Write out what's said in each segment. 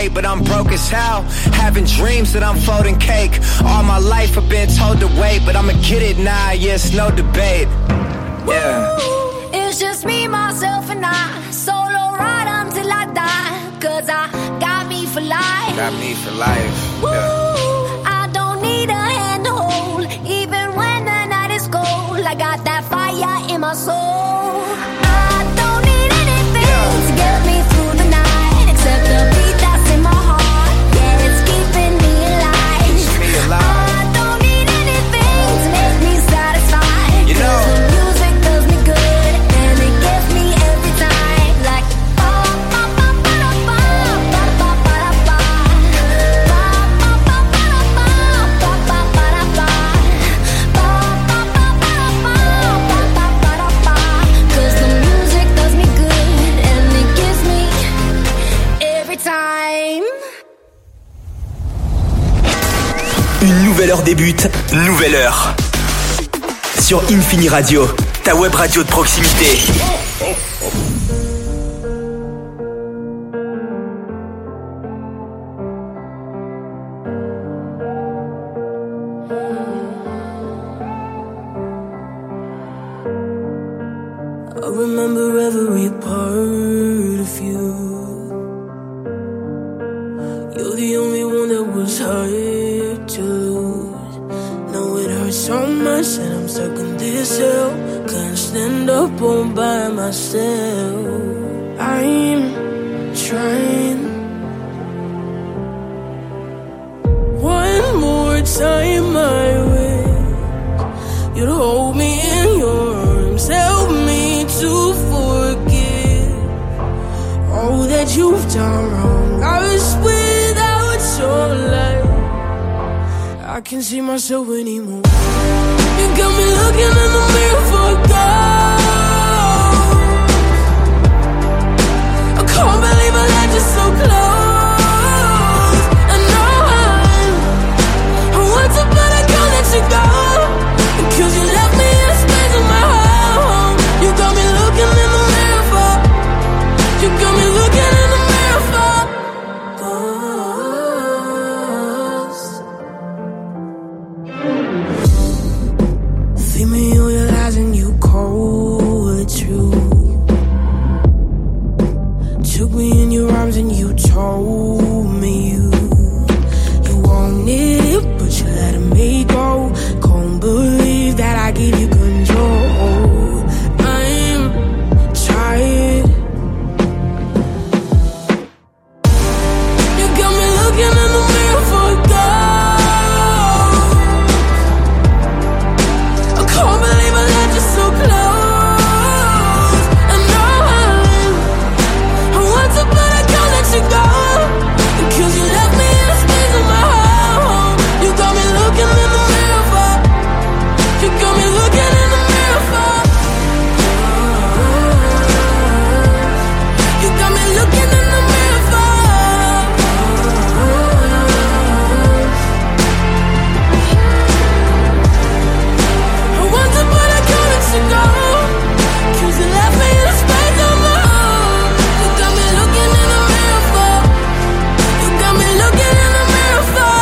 But I'm broke as hell, having dreams that I'm folding cake. All my life I've been told to wait, but I'ma get it now, yeah, it's no debate. Yeah. It's just me, myself and I, solo ride until I die. Cause I got me for life. Got me for life, yeah. I don't need a hand to hold, even when the night is cold. I got that fire in my soul. I don't need anything to get me through the night, except the beat that's in my heart. Yeah, it's keeping me alive. Keeps me alive. I don't need anything to make me satisfied. You know, the music does me good, and it gets me every time. Like cause the music does me good, and it gives me every time. Une nouvelle heure débute, nouvelle heure. Sur Infini Radio, ta web radio de proximité. I remember every part of you. You're the only one that was hard to lose. Now it hurts so much that I'm stuck in this hell. Can't stand up all by myself. I'm trying. One more time I wish you'd hold me in your arms. Help me to forgive all that you've done wrong. I was without your light. I can't see myself anymore. You got me looking in the mirror for gold. I can't believe I let you so close. And now I want to, but I can't let you go. Cause you left me in a space of my home. You got me looking in the mirror for. You got me looking in the mirror for ghosts. Feed me all your lies and you cold truth. Took me in your arms and you told me you wanted it, but you let me go. Can't believe that I gave you control. I'm tired. You got me looking in the mirror for gold. I can't believe I let you so close. And now I want to, but I can't let you go. Cause you left me in a space of my home. You got me looking in the mirror for. You got me looking in the mirror for. You got me looking in the mirror for. I want to, but I can't let you go. Cause you left me in a space of my own. You got me looking in the mirror for. You got me looking in the mirror for.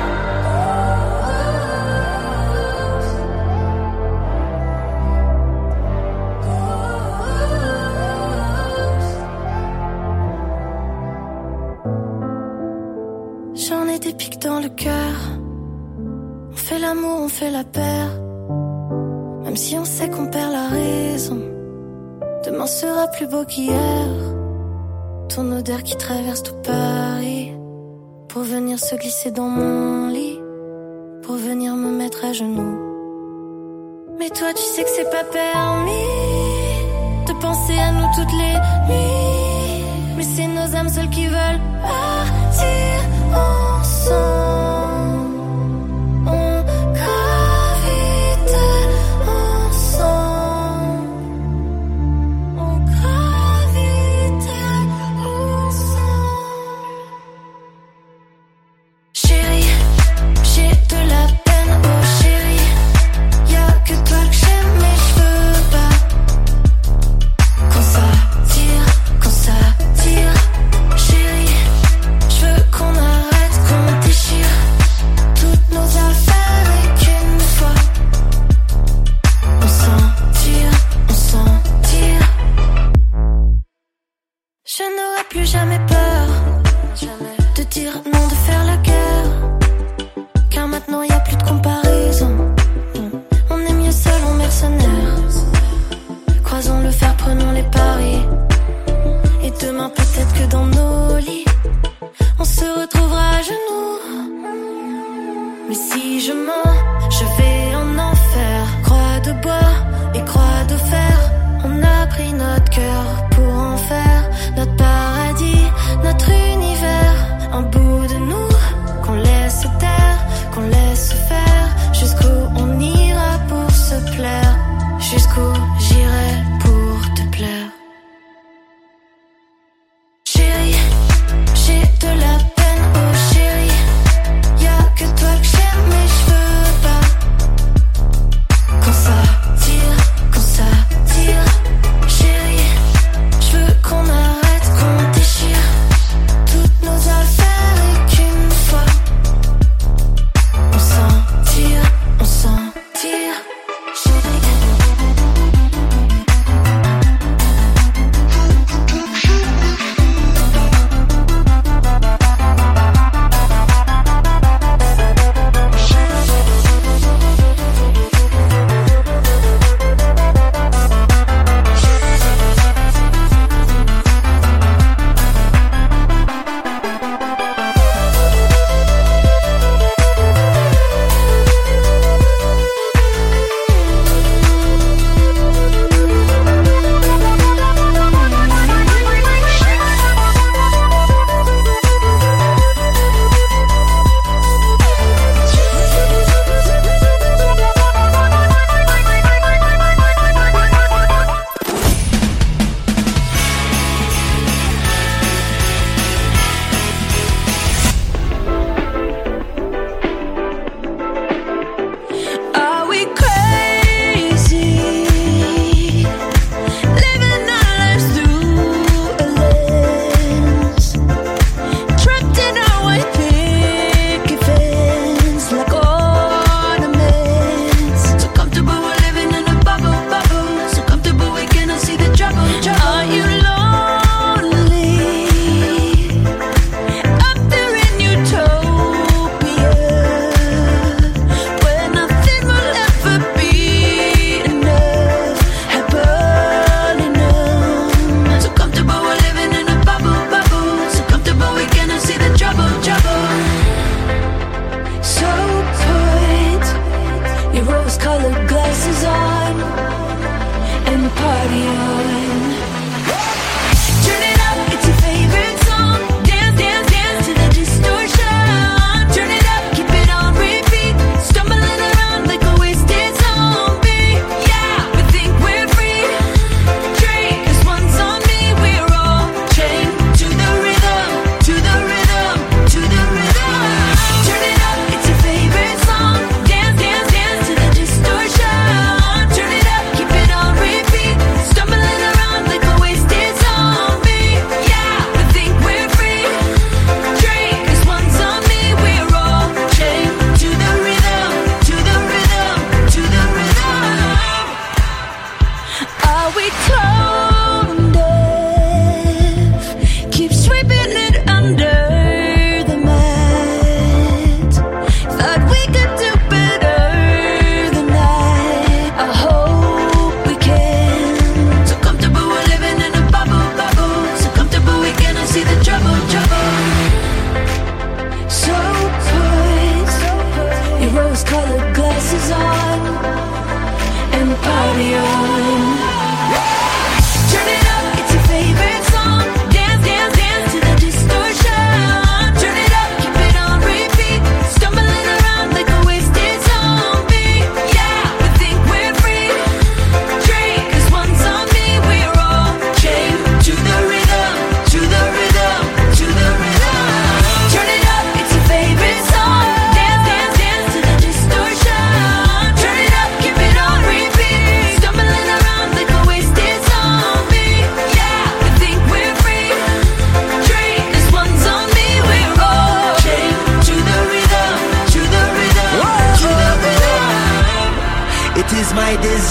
J'en ai des pics dans le cœur. On fait l'amour, on fait la paire. Même si on sait qu'on perd la raison, demain sera plus beau qu'hier. Ton odeur qui traverse tout Paris, pour venir se glisser dans mon lit, pour venir me mettre à genoux. Mais toi tu sais que c'est pas permis de penser à nous toutes les nuits. Mais c'est nos âmes seules qui veulent partir ensemble. On gravite ensemble. On gravite ensemble. Chérie, j'ai de la peine, oh chérie. Y'a que toi que j'aime, mais je veux pas qu'on s'attire, qu'on s'attire. Chérie,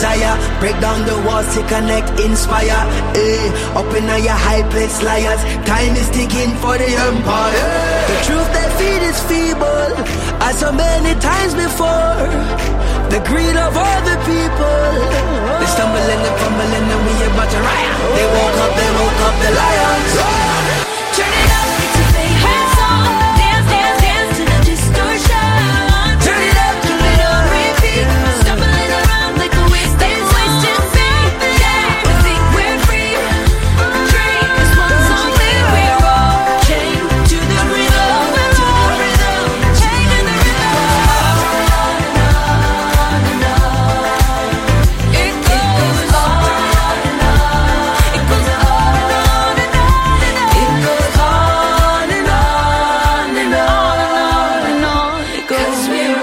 desire. Break down the walls to connect, inspire. Up in your high place, liars. Time is ticking for the empire. The truth they feed is feeble, as so many times before. The greed of all the people. They stumbling and fumbling and we about to riot. They woke up the lions. Turn it up, it's your favorite song. Dance, dance, dance to the distortion. Turn it up, keep it on repeat. Stumbling around like a wasted feet. Yeah, we think we're free. Dream is one song that we're all chained to the rhythm, to the rhythm, chained to the rhythm. On and on and on. It goes on and on. It goes on and on and on and on. It goes on and on and on and on. It goes. 'Cause we're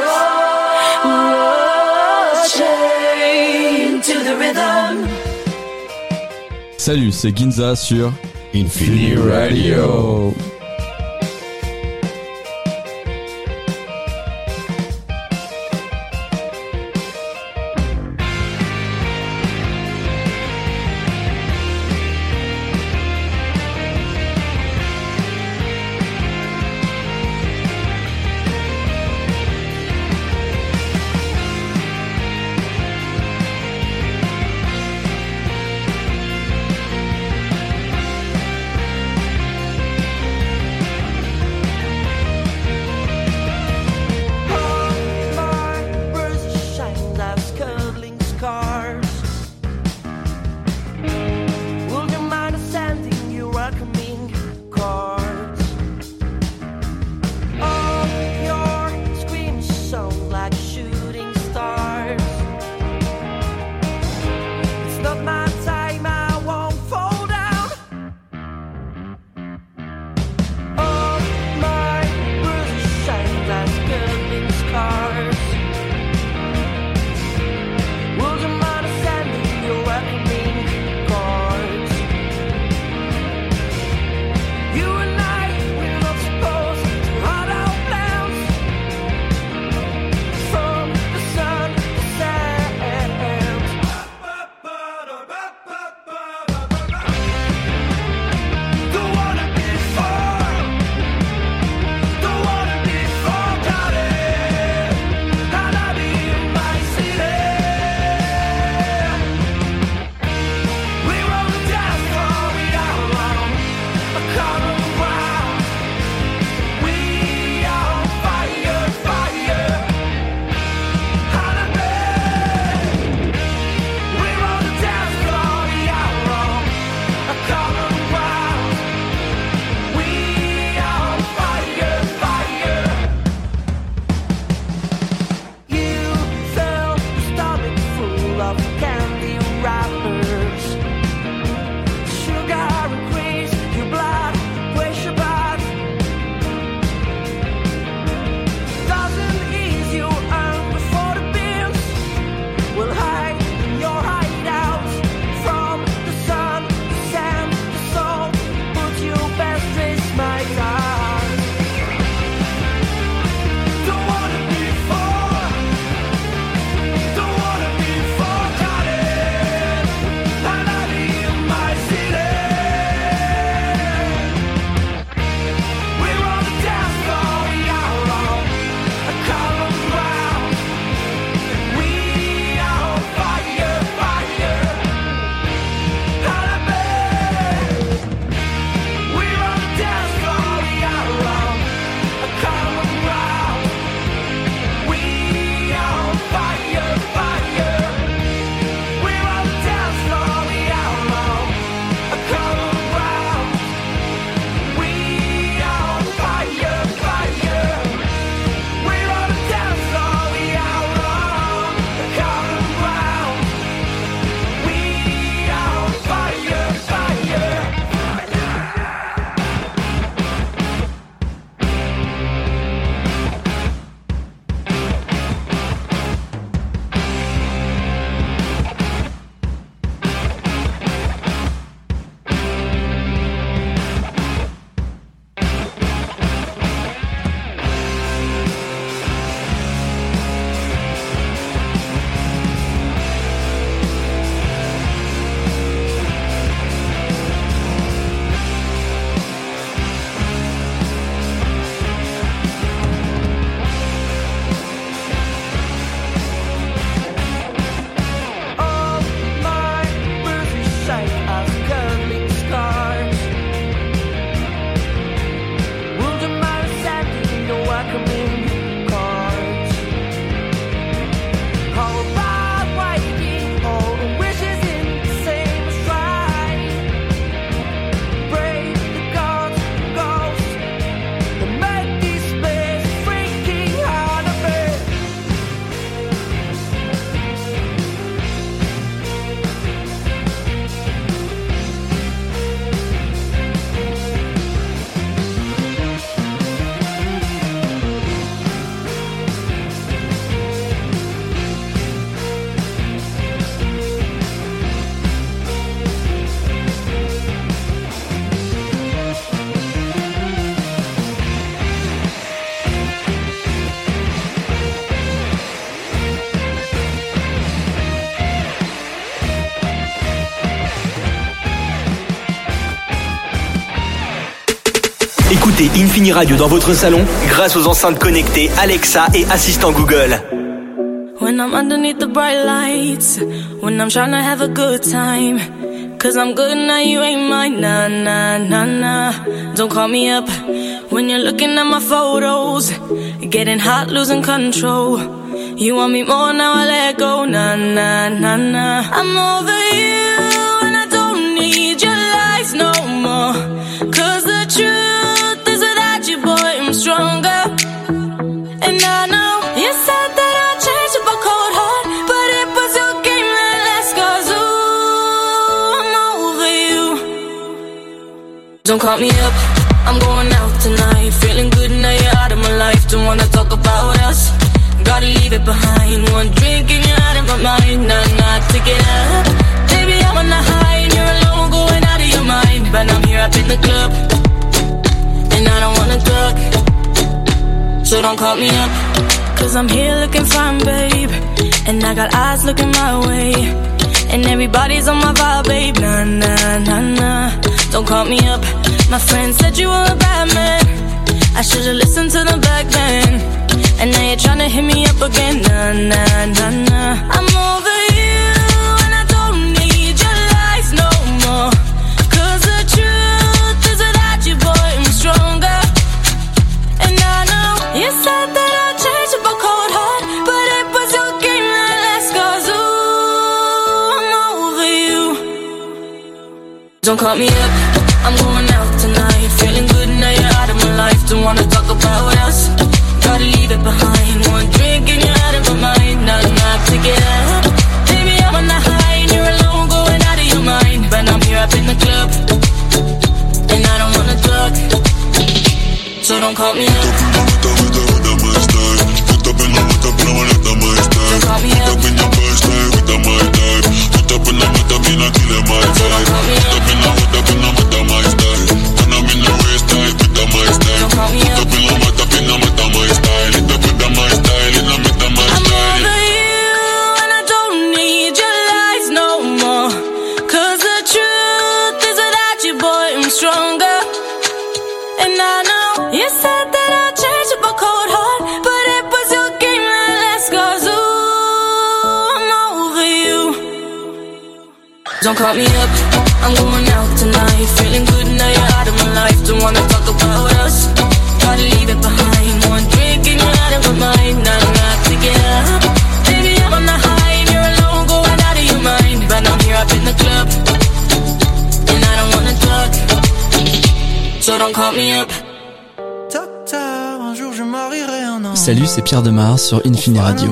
all chained to the rhythm. Salut, c'est Ginza sur Infini Radio. écoutez Infini Radio dans votre salon grâce aux enceintes connectées Alexa et assistant Google. When I'm underneath the bright lights, when I'm trying to have a good time, 'cause I'm good now, you ain't mine, nah, nah, nah, nah. Don't call me up when you're looking at my photos, getting hot, losing control. You want me more, now I let go, nah, nah, nah, nah. I'm over you and I don't need your lies no more, 'cause the truth is without you, boy, I'm stronger. And I know you said that I'd change up a cold heart, but it was your game that last, 'cause ooh, I'm over you. Don't call me up, I'm going out tonight, feeling good now you're out of my life. Don't wanna talk about us, gotta leave it behind. One drink and you're out of my mind, nah, take it up. Baby, I'm on the high and you're alone, going out of your mind. But I'm here up in the club, and I don't wanna talk, so don't call me up, 'cause I'm here looking fine, babe, and I got eyes looking my way, and everybody's on my vibe, babe, nah, nah, nah, nah. Don't call me up, my friend said you were a bad man, I should've listened to them back then, and now you're tryna hit me up again, nah, nah, nah, nah. I'm over you and I don't need your lies no more, 'cause the truth is without you, boy, I'm stronger. And I know you said that I'd change up a cold heart, but it was your game that last, 'cause ooh, I'm over you. Don't call me up, I'm going out tonight, feeling good now you're out of my life. Don't wanna talk about us, gotta leave it behind. One drink and you're out of my mind, nah, take it up. Baby, I'm on the high and you're alone, going out of your mind. But I'm here up in the club, and I don't wanna talk, so don't call me up. Don't call me up. Don't call me up, I'm going out tonight, feeling good now you're out of my life. Don't wanna talk about us, gotta leave it behind. One drink and you're out of my mind, nah, take it up. Baby, I'm on the high and you're alone, going out of your mind. But I'm here up in the club, and I don't wanna talk, so don't call me up. Docteur, un jour je marierai un an. Salut, c'est Pierre Demar sur Infini Radio.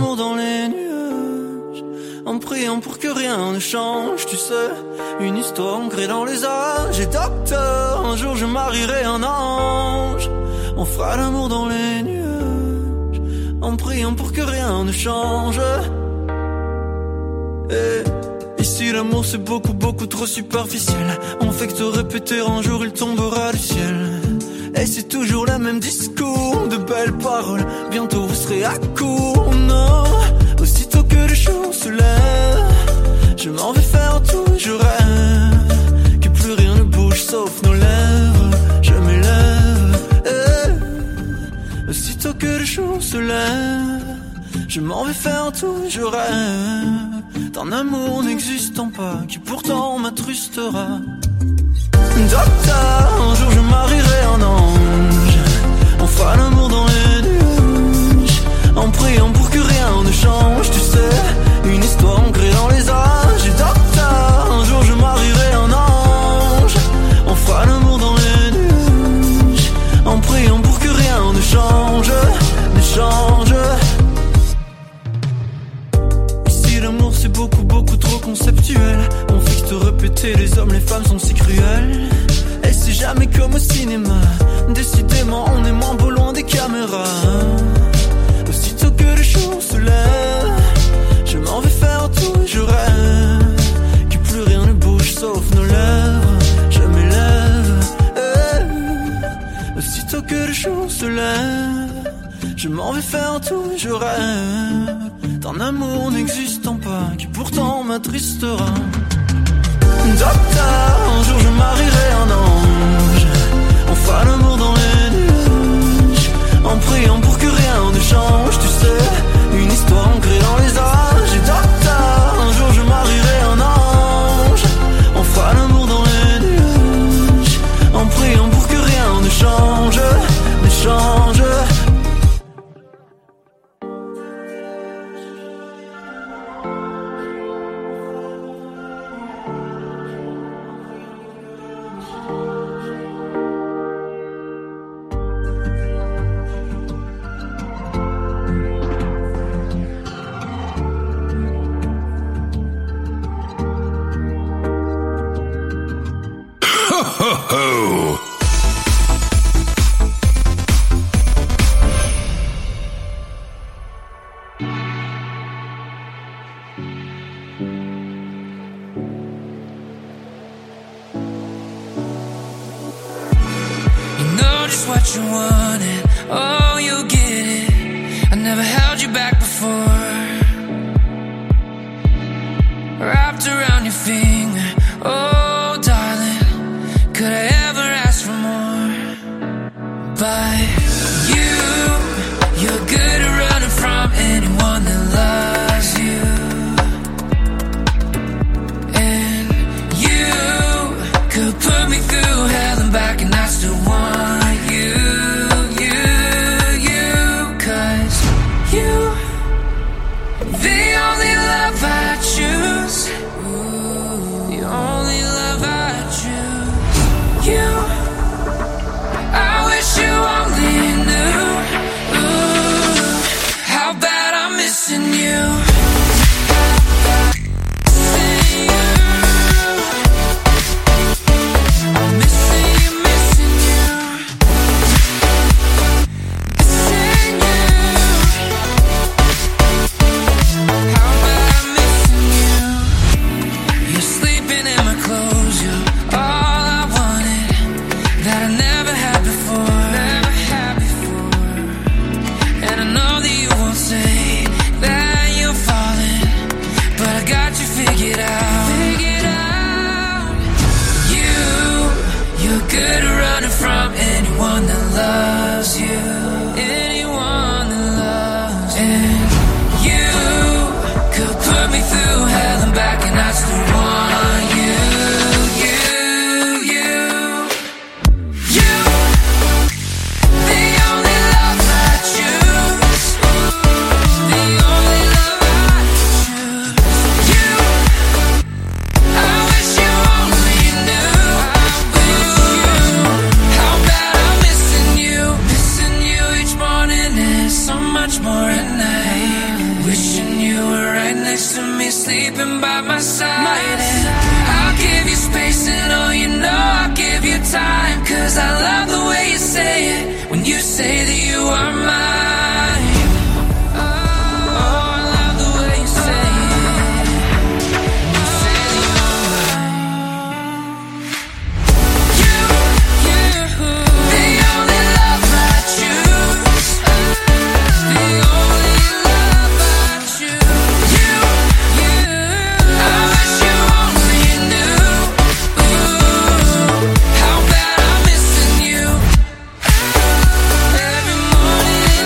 En priant pour que rien ne change, tu sais, une histoire ancrée dans les âges. Et docteur, un jour je marierai un ange. On fera l'amour dans les nuages, en priant pour que rien ne change. Et ici l'amour c'est beaucoup, beaucoup trop superficiel. On fait que te répéter, un jour il tombera du ciel. Et c'est toujours le même discours, de belles paroles, bientôt vous serez à court. Non, aussitôt que le jour se lève, je m'en vais faire tout, je rêve que plus rien ne bouge sauf nos lèvres. Je m'élève, aussitôt que le jour se lève, je m'en vais faire tout, je rêve d'un amour n'existant pas, qui pourtant m'attrustera. Docteur, un jour je marierai un ange. On fera l'amour dans les nuages, en priant pour que rien ne change, tu sais, une histoire ancrée dans les âges. Et docteur, un jour je marierai un ange. On fera l'amour dans les nuages, en priant pour que rien ne change, ne change. Ici l'amour c'est beaucoup, beaucoup trop conceptuel. On fait que te répéter, les hommes, les femmes sont si cruels. Et c'est jamais comme au cinéma, décidément on est moins beau loin des caméras. Aussitôt que le jour se lève, je m'en vais faire tout, je rêve que plus rien ne bouge sauf nos lèvres. Je m'élève, aussitôt que le jour se lève, je m'en vais faire tout, je rêve d'un amour n'existant pas, qui pourtant m'attristera. Docteur, un jour je marierai un ange. On fera l'amour dans les nuages, en priant pour que rien ne change, tu sais, une histoire ancrée dans les âges. Et docteur, un jour je marierai un ange. On fera l'amour dans les nuages, en priant pour que rien ne change, ne change. What you want and oh, you'll get it. I never held you back before. Wrapped around your finger, oh darling, could I ever ask for more? But you're good at running from anyone that loves you. And you could put me through hell and back and I still want the only love I choose. The only love I choose. You, I wish you only knew how bad I'm missing you. Every morning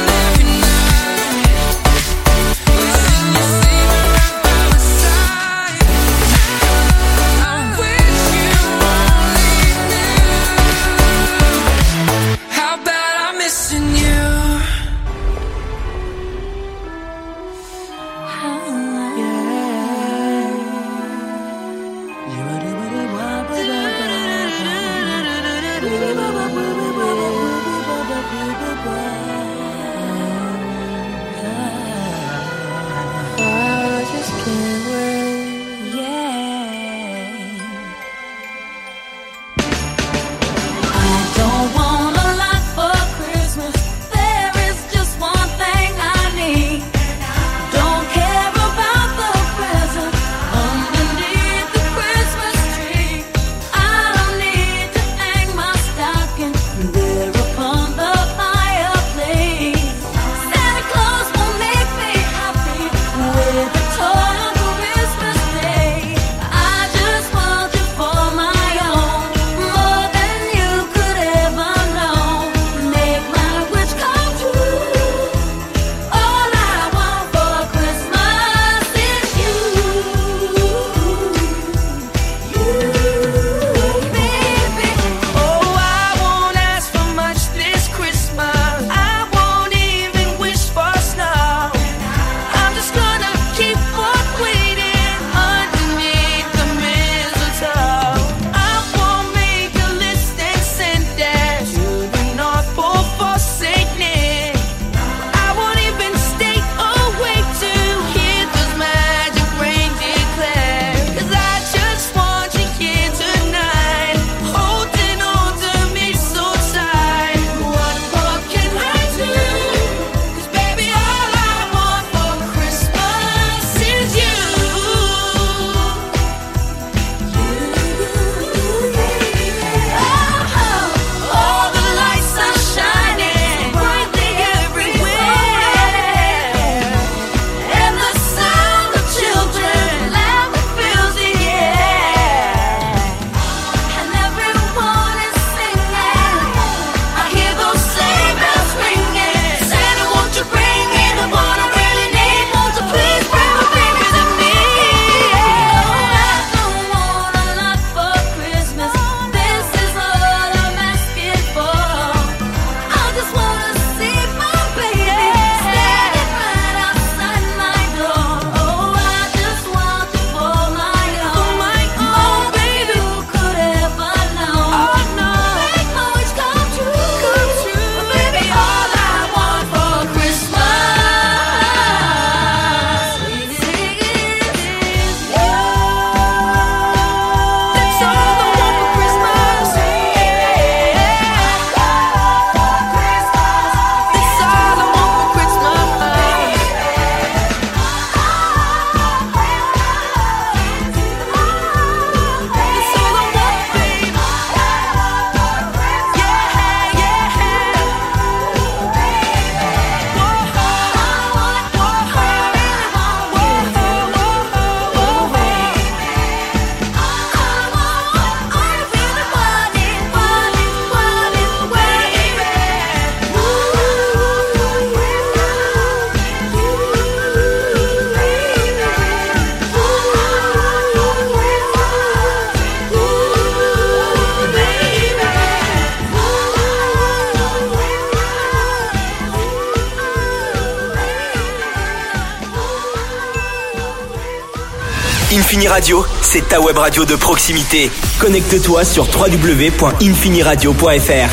Infini Radio, c'est ta web radio de proximité. Connecte-toi sur www.infiniradio.fr.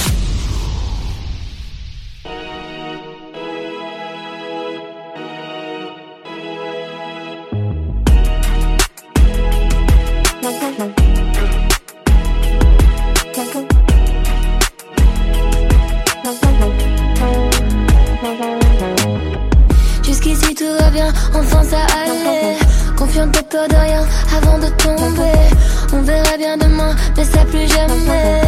Jusqu'ici tout va bien, enfin ça allait. Confiante et peur de rien avant de tomber. On verra bien demain, mais ça plus jamais.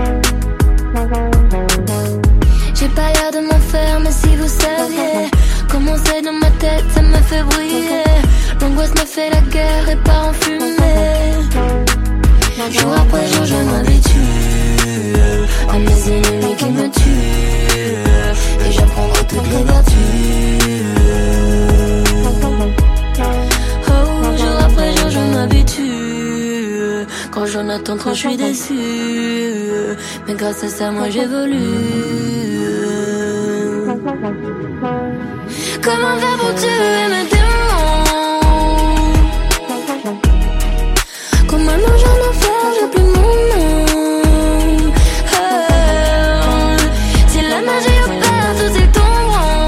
J'ai pas l'air de m'en faire, mais si vous saviez comment c'est dans ma tête, ça me fait briller. L'angoisse me fait la guerre et part en fumée. Jour après jour je m'habitue à mes ennemis qui me tuent. Et j'apprendrai toutes les vertus. Jour après jour je m'habitue. Quand j'en attends trop je suis déçue. Mais grâce à ça moi j'évolue. Comment faire pour tuer mes démons? Comment j'en ai fait, j'ai plus mon nom. Si la magie opère, tout c'est ton rang.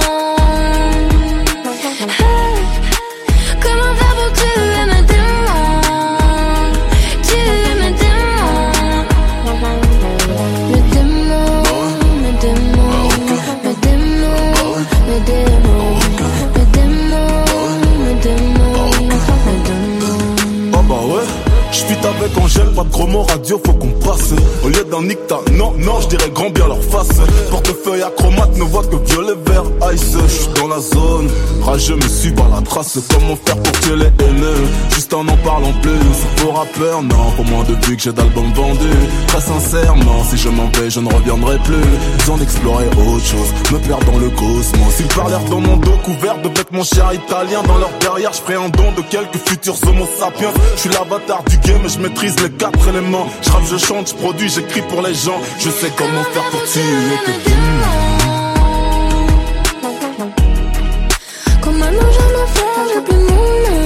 Comment faire pour tuer mes démons? Tuer mes démons. Mes démons, mes démons, mes démons, mes démons, mes démons, mes démons. Ah bah ouais. J'suis avec Angèle, pas de gros mots radio, faut qu'on passe. Au lieu d'un nicta, non, j'dirais grand bien leur face. Portefeuille acromate, ne voit que violet, vert, ice. J'suis dans la zone, rageux me suis par la trace. Comment faire pour tuer les haineux? Juste en parlant plus. Pour rappeur, non, pour moins de vues que j'ai d'albums vendus. Très sincèrement, si je m'en vais, je ne reviendrai plus. Besoin d'explorer autre chose, me perdre dans le cosmos. Ils parlèrent dans mon dos couvert de vêtements chers italiens. Dans leur derrière, j'ferai un don de quelques futurs homo sapiens. J'suis l'avatar du game, je maîtrise les 4 éléments. J'rappe, je chante, j'produis, j'écris pour les gens. Je sais comment faire pour tuer tes démons. Comment j'en ai fait, j'ai plus mon nom.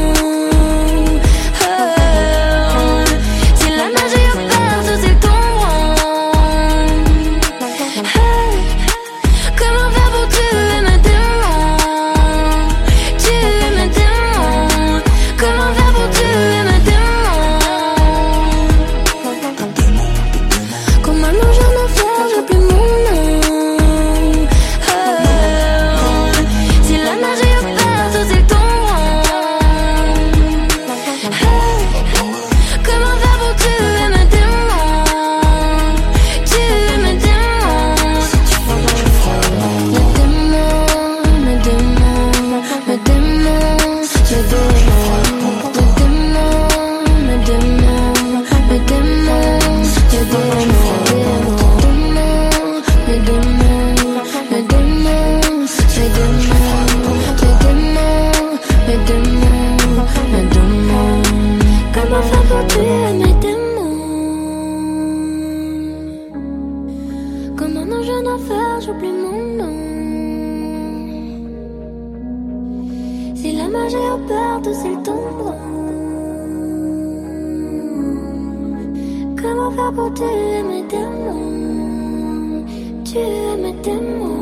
Si la magie opère, tout c'est ton rang. Comment faire pour tuer mes démons? Tuer mes démons. Comment faire pour tuer mes démons? Comment j'en ai fait, j'ai plus mon nom. Si la magie opère, tout c'est ton rang. Comment faire pour tuer mes démons? Tuer mes démons. Mes démons, mes démons, mes démons, mes démons, mes comment faire pour tuer mes démons? Comment non je n'en faire, j'oublie mon nom. Si la magie opère, tout c'est ton bras. Comment faire pour tuer mes démons? Tuer mes démons.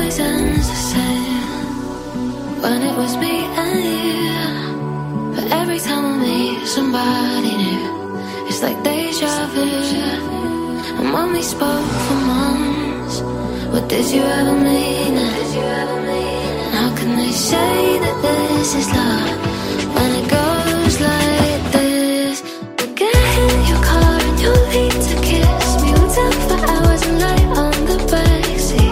always ends the same when it was me and you. But every time I meet somebody new, it's like deja vu. And when we spoke for months, what did you ever mean it? And how can they say that this is love when it goes like this? We get in your car and you leave to kiss me. We talk for hours and lay on the backseat.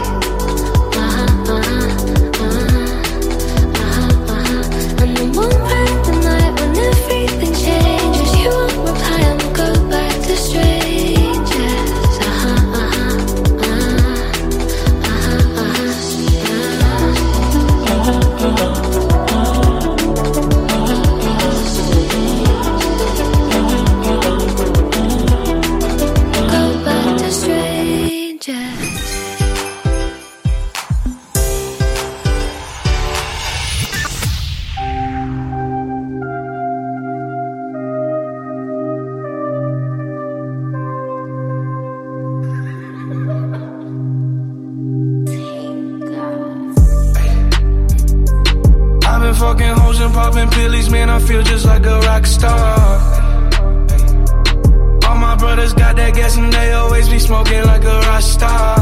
And then one random night when everything changes, you won't reply and we'll go back to strangers. Fucking hoes and popping pillies, man, I feel just like a rock star. All my brothers got that gas and they always be smoking like a rock star.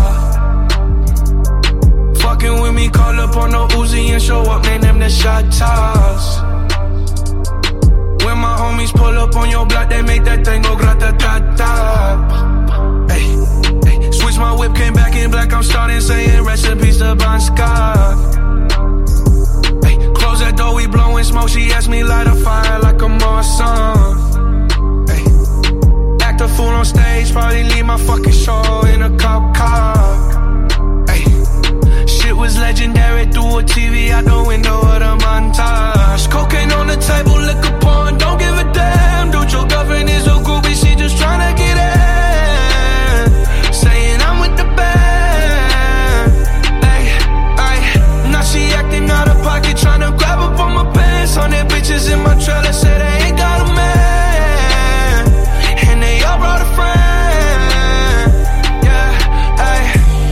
Fucking with me, call up on the Uzi and show up, man, them the shot toss. When my homies pull up on your block, they make that thing go grata-ta-ta. Hey, hey, switch my whip, came back in black, I'm starting saying recipes to Bon Scott. Close that door, we blowing smoke. She asked me light a fire like a Marsan. Hey. Act a fool on stage, probably leave my fucking show in a cop car. Hey. Shit was legendary through a TV out the window of the montage. Cocaine on the table, liquor porn, don't give a damn. Dude, your girlfriend is a groupie, she just tryna get in. Saying I'm with the band. Hey, hey. Now she acting out of pocket, tryna grab up on my pants. 100 bitches in my trailer, say they ain't got a man. And they all brought a friend. Yeah, ayy.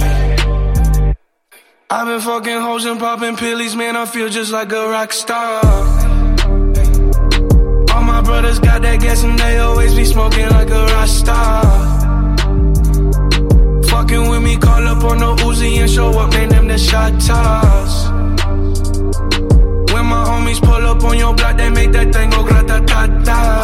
I've been fucking hoes and popping pillies, man, I feel just like a rock star. All my brothers got that gas and they always be smoking like a rock star. Fucking with me, call up on the Uzi and show up, man, them the shot toss. When my homies pull up on your block, they make that thing go grata-ta-ta.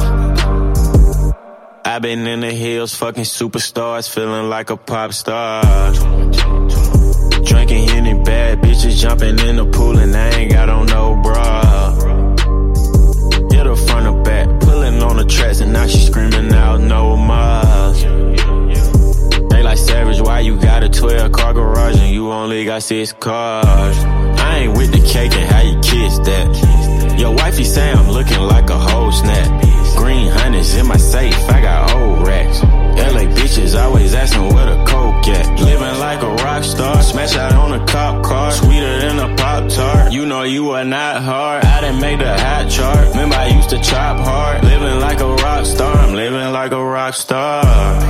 I've been in the hills, fucking superstars, feeling like a pop star. Drinking Henny, bad bitches jumping in the pool and I ain't got on no bra. Hit her front or back, pulling on the tracks and now she screaming out no more. They like Savage, why you got a 12-car garage and you only got 6 cars? I ain't with the cake and how you kiss that. Your wifey say I'm looking like a whole snap. Green honey's in my safe, I got old racks. LA bitches always asking where the coke at. Living like a rock star, smash out on a cop car. Sweeter than a Pop-Tart, you know you are not hard. I done made the hot chart, remember I used to chop hard. Living like a rock star, I'm living like a rock star.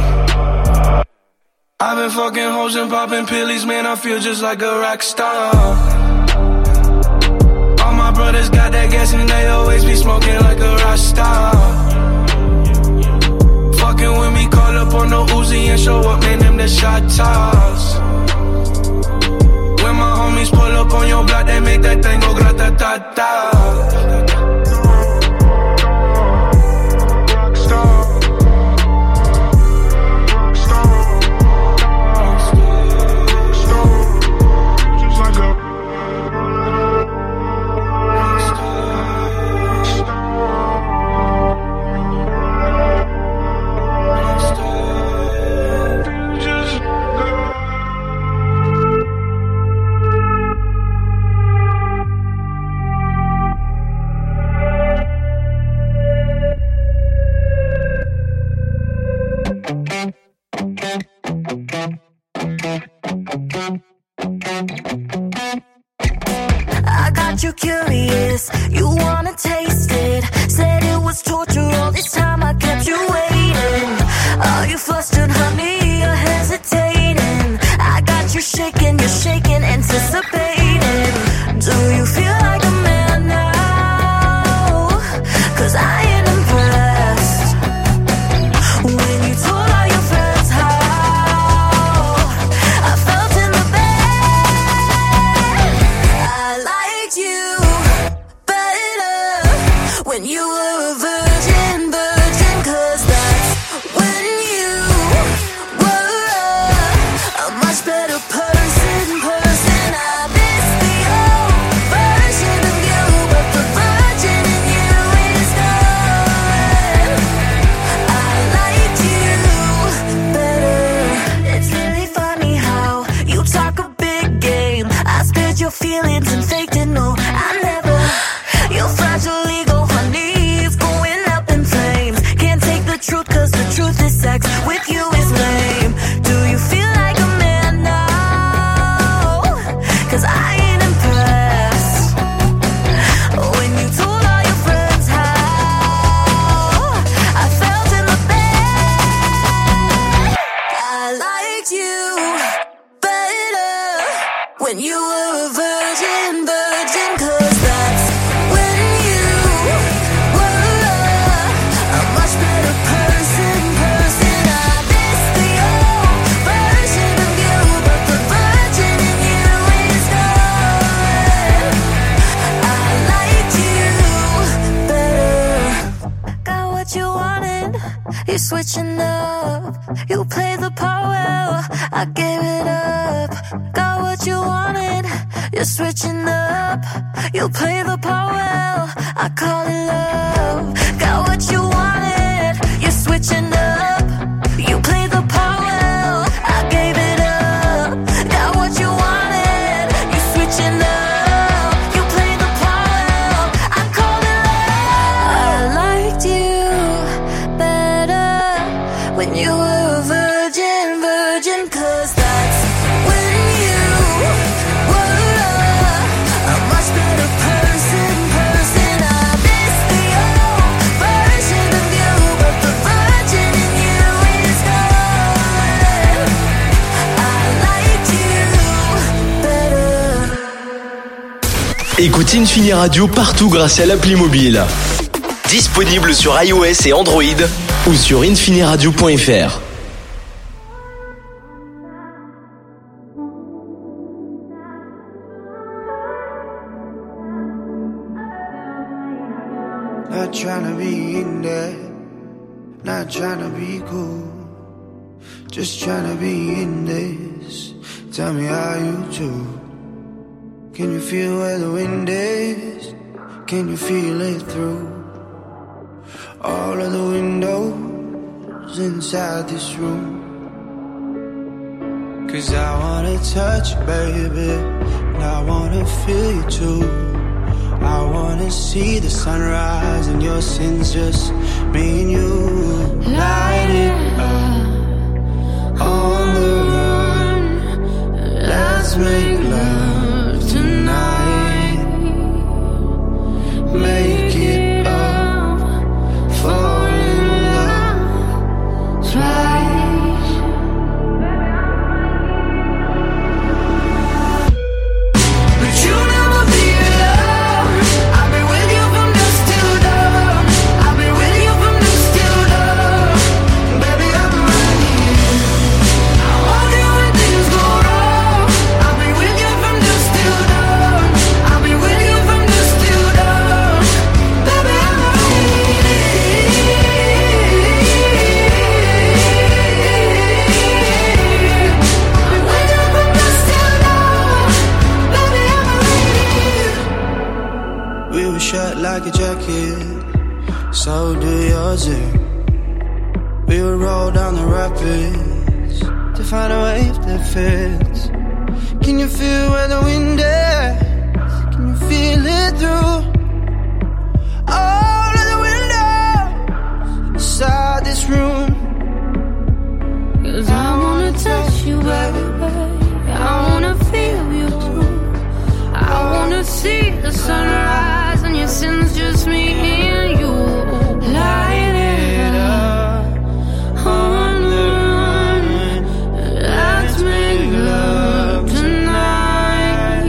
I've been fucking hoes and popping pillies, man, I feel just like a rock star. All my brothers got that gas and they always be smoking like a rock star. Fucking with me, call up on the Uzi and show up, man, them the shot toss. When my homies pull up on your block, they make that thing go grata-ta-ta. I got you curious, you wanna taste it. Said it was torture all this time, I kept you waiting. Are you flustered, honey? You're hesitating. I got you shaking, and hid your feelings and faked it, no, I never. Your fragile ego on knees, going up in flames. Can't take the truth cause the truth is sex with you is lame. Do you feel like a man now? Cause I ain't impressed. When you told all your friends how I felt in the bed. I liked you better when you were a virgin, cause that's when you were a much better person. I miss the old version of you, but the virgin in you is gone. I liked you better. Got what you wanted, you switching up. You played the part well, I gave it up. Got what you wanted, you're switching up. You play the part well, I call it love. Got what you wanted, you're switching up. You play the part well, I gave it up. Got what you wanted, you're switching up. You play the part well, I call it love. I liked you better when you were a virgin, cause that's when you were a much better person. I miss the old version of you, but the virgin in you is gone. I liked you better. Écoute Infini Radio partout grâce à l'appli mobile. Disponible sur iOS et Android ou sur infiniradio.fr. Not tryna be in there, not tryna be cool, just tryna be in this. Tell me how you do. Can you feel where the wind is? Can you feel it through all of the windows inside this room? Cause I wanna touch you, baby, and I wanna feel you too. I wanna see the sunrise and your sins, just me and you. Light it up on the run. Let's make love tonight. Make it up, fall in love twice. But you never be alone. I've been with you from dusk till dawn. I've been with you from dusk till dawn. Baby, I'm right here. I want you when things go wrong. I'll be with you from dusk till dawn. I'll be with you from dusk till dawn. Baby, I'm right here. I'm with you from dusk till dawn. Baby, I'm right here. We were shut like a jacket, so do yours. We would roll down the rapids to find a wave that fits. Can you feel where the wind is? Can you feel it through all of the windows inside this room? Cause I wanna touch you, baby. I wanna feel you too. I wanna see the sunrise and your sins, just me and you. Light it up on the run. Let's make love tonight.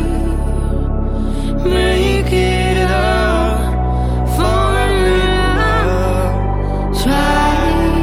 Make it up, fall in love, try.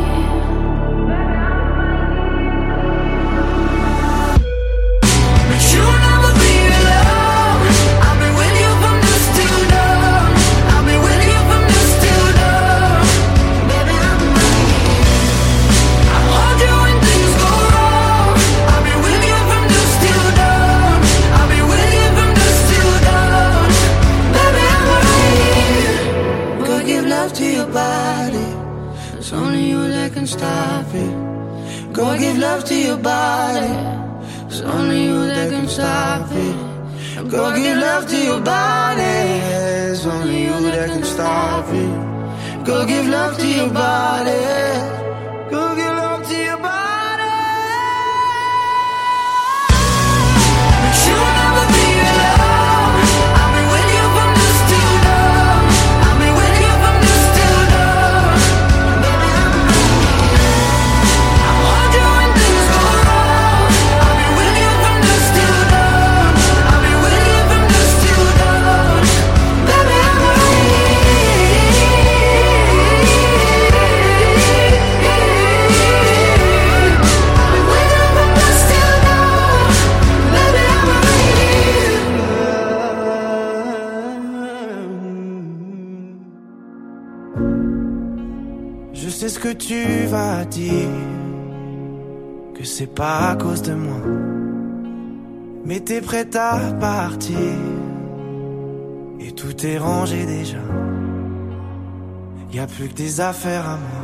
But you'll never be alone. I've been with you from dusk till dawn. I'll be with you from dusk till dawn. Baby, I'm right here. I want you when things go wrong. I'll be with you from dusk till dawn. I'll be with you from dusk till dawn. Baby, I'm right here. Go give love to your body. It's only you that can stop it. Go give love to your body. It's only you that can stop it. Go give love to your body. It's only you that can stop it. Go give love to your body. Go give love to your body. But you'll never be alone. I've been with you from dusk till dawn. I've been with you from dusk till dawn. Baby, I want you when things go wrong. I've been with you from dusk till dawn. I've been with you from dusk till dawn. Baby, I'm Je sais ce que tu vas dire, que c'est pas à cause de moi, mais t'es prête à partir, et tout est rangé déjà. Y'a plus que des affaires à moi.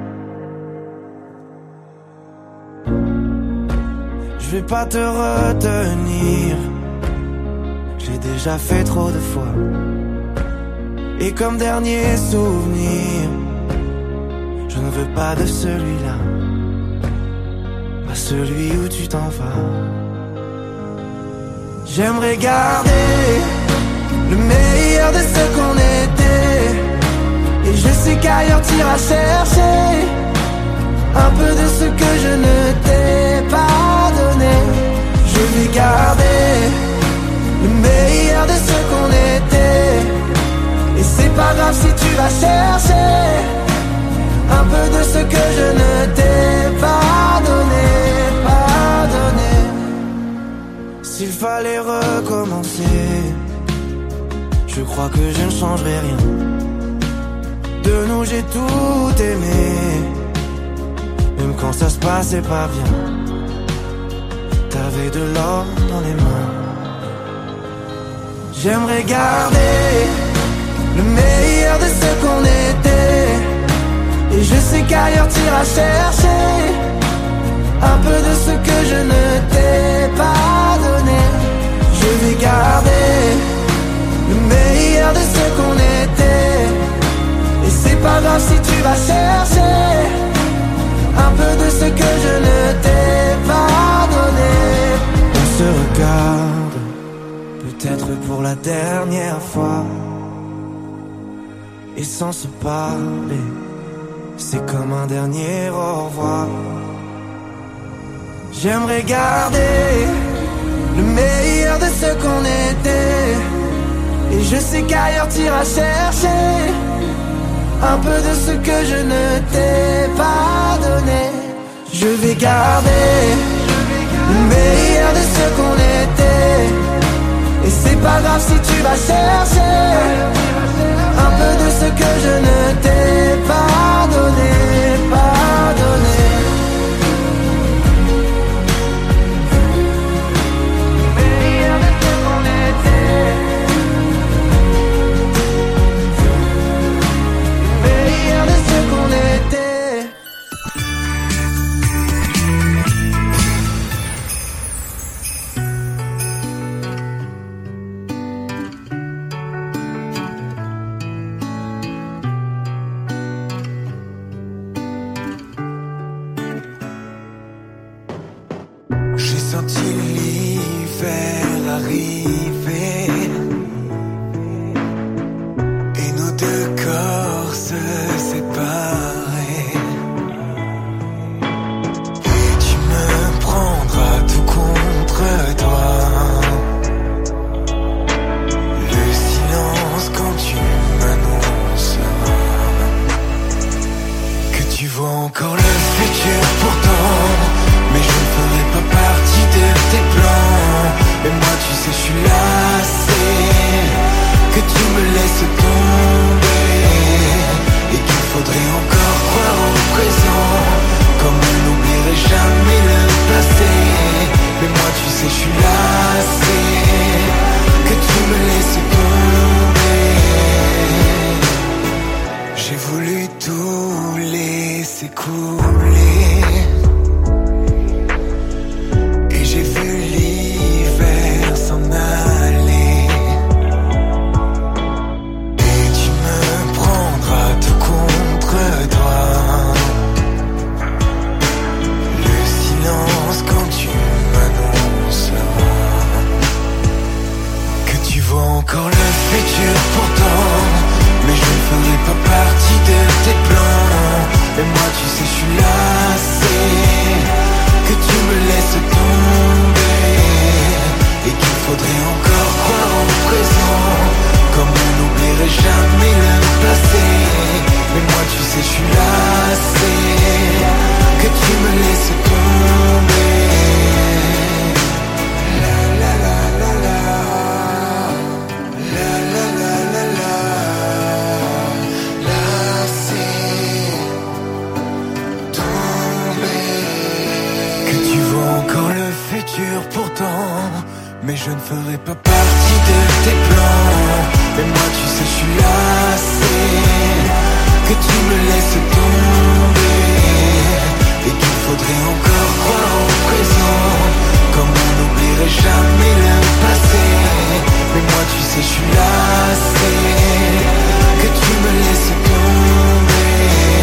Je vais pas te retenir, j'ai déjà fait trop de fois. Et comme dernier souvenir, je ne veux pas de celui-là, pas celui où tu t'en vas. J'aimerais garder le meilleur de ce qu'on était, et je sais qu'ailleurs t'iras chercher un peu de ce que je ne t'ai pas donné. Je vais garder le meilleur de ce qu'on était, et c'est pas grave si tu vas chercher un peu de ce que je ne t'ai pas donné, pas donné. S'il fallait recommencer, je crois que je ne changerai rien. De nous j'ai tout aimé, même quand ça se passait pas bien. T'avais de l'or dans les mains. J'aimerais garder le meilleur de ce qu'on était, et je sais qu'ailleurs t'iras chercher un peu de ce que je ne t'ai pas donné. Je vais garder le meilleur de ce qu'on était, et c'est pas grave si tu vas chercher un peu de ce que je ne t'ai pas donné. On se regarde, peut-être pour la dernière fois, et sans se parler, c'est comme un dernier au revoir. J'aimerais garder le meilleur de ce qu'on était, et je sais qu'ailleurs t'iras chercher un peu de ce que je ne t'ai pas donné. Je vais garder le meilleur de ce qu'on était, et c'est pas grave si tu vas chercher un peu de ce que je ne t'ai pas donné, pas donné. Meilleur de ce qu'on était, meilleur de ce qu'on était. Et j'ai vu l'hiver s'en aller. sais, je suis lassé que tu me laisses tomber et qu'il faudrait encore croire au présent, comme on n'oublierait jamais le passé. Mais moi, tu sais, je suis lassé que tu me laisses tomber. La la la la la. La la la la la. Lassé, tombé. Que tu vois encore le futur pourtant, mais je ne ferai pas partie de tes plans. Mais moi, tu sais, je suis lassé que tu me laisses tomber et qu'il faudrait encore croire au présent, comme on n'oublierait jamais le passé. Mais moi, tu sais, je suis lassé que tu me laisses tomber.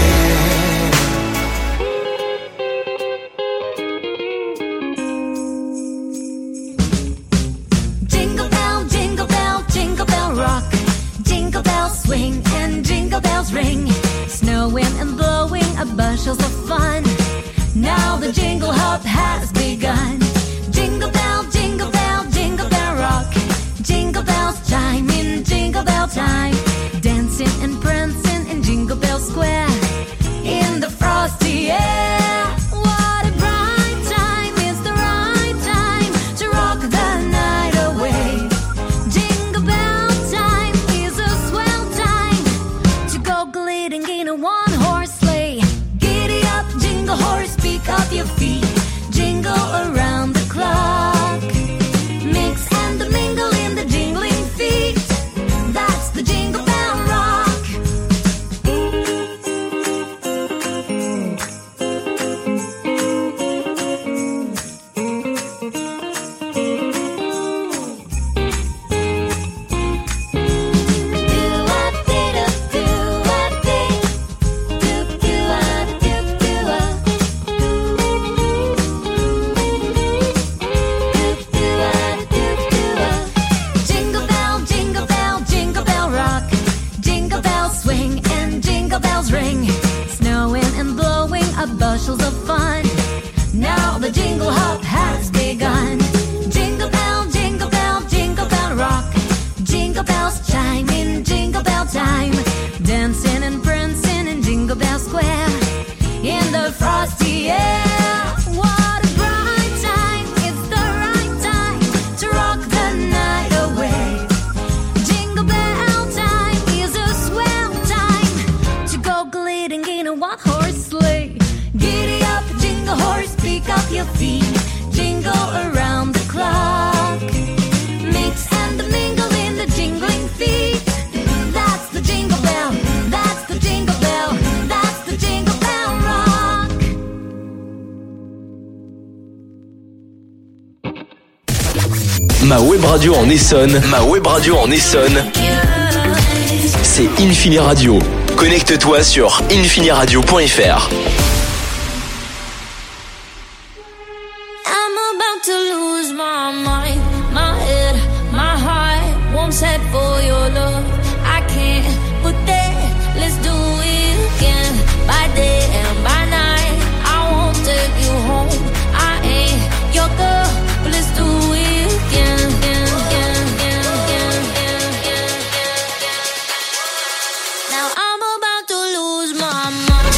Jingle bell, jingle bell, jingle bell rock. Jingle bells swing and jingle bells ring. Snowing and blowing up bushels of fun. Now the jingle hop has begun. Jingle bell, jingle bell, jingle bell rock. Jingle bells chime in jingle bell time. Dancing and prancing in Jingle Bell Square. In the frosty air. What a bright time, it's the right time to rock the night away. Jingle bell time is a swell time to go gliding in a one-horse sleigh. Giddy up, jingle horse, pick up your feet. Jingle around the clock. Mix and the mingle in the jingling feet. That's the Jingle Bell Rock. Jingle bell, jingle bell, jingle bell rock. Jingle bells swing and jingle bells ring. Snowing and blowing up bushels of fun. Now the jingle hop has begun. Jingle bell, jingle bell, jingle bell rock. Jingle bells chime in jingle bell time. Dancing and prancing in Jingle Bell Square. In the frosty air. What a bright time, it's the right time to rock the night away. Jingle bell time is a swell time to go gliding in a one-horse sleigh. Giddy up, jingle horse, pick up your feet. Jingle around the clock. Mix and the mingle in the jingling feet. That's the jingle bell, that's the jingle bell, that's the Jingle Bell Rock. Ma web radio en Essonne, c'est Infini Radio. Connecte-toi sur infiniradio.fr. I'm about to lose my mind, my head, my heart won't set for your love. I can't put that, let's do it again. By day and by night, I won't take you home. I ain't your girl, but let's do it again. Now I'm about to lose my mind.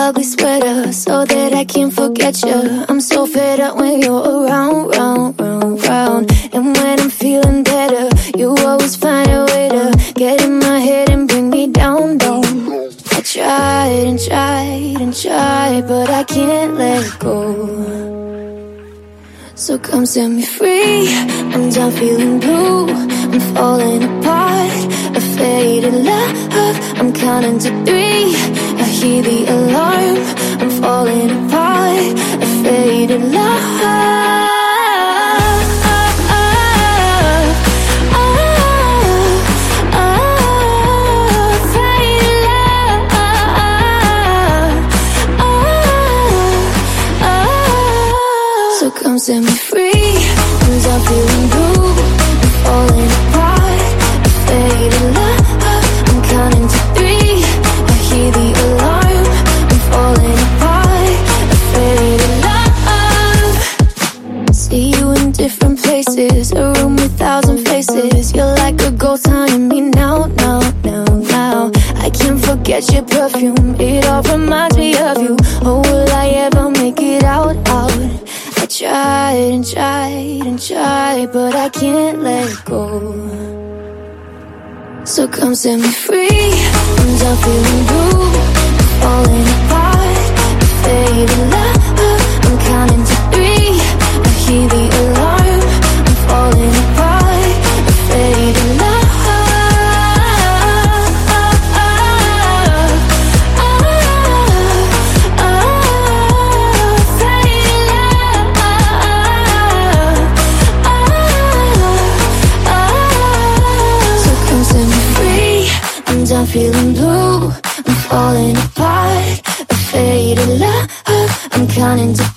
ugly sweater so that I can't forget you. I'm so fed up when you're around, round, round, round. And when I'm feeling better, you always find a way to get in my head and bring me down, down. I tried and tried and tried, but I can't let go. So come set me free, I'm done feeling blue, I'm falling apart, a faded love, I'm counting to 3, I hear the alarm, I'm falling apart, a faded love. So come set me free, I'm done feeling blue, I'm falling apart, a faded love, I'm counting to 3, I hear the alarm, I'm falling apart, a faded love. See you in different places, a room with 1,000 faces, you're like a ghost haunting me now, now, now, now. I can't forget your perfume, it all reminds me of you. Oh, will I ever make it out, out? I tried and tried and tried, but I can't let go. So come set me free, I'm done feeling blue, I'm falling apart, a faded love, I'm counting to 3, I hear the alarm, I'm falling apart, a faded love. I'm feeling blue, I'm falling apart, a faded love, I'm counting to